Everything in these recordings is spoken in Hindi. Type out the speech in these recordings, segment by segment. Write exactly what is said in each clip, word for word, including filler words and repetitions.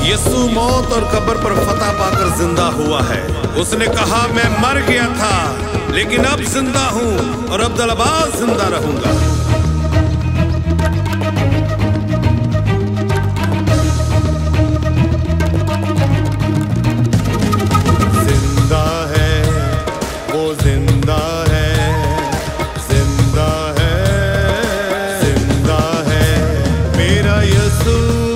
यीशु मौत और कब्र पर फतह पाकर जिंदा हुआ है। उसने कहा मैं मर गया था लेकिन अब जिंदा हूं और अब्दुल-अबाद जिंदा रहूंगा। जिंदा है वो, जिंदा है, जिंदा है, जिंदा है मेरा यीशु।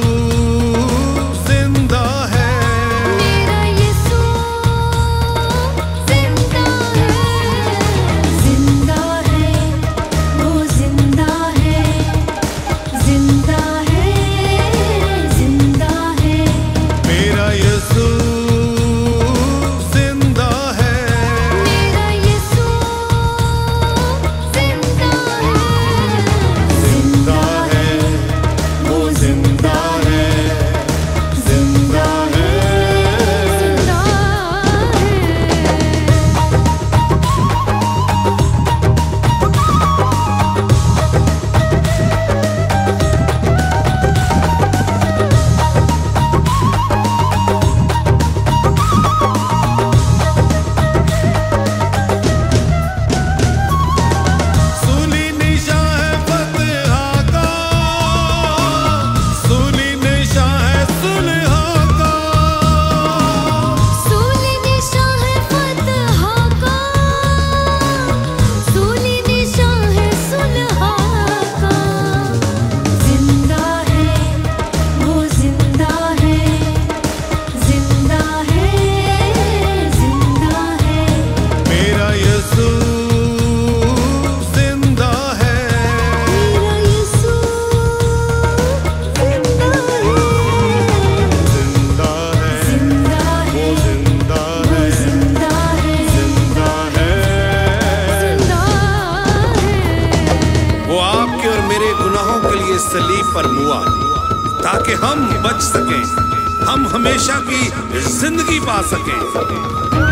सलीब पर मुआ ताकि हम बच सकें, हम हमेशा की जिंदगी पा सकें।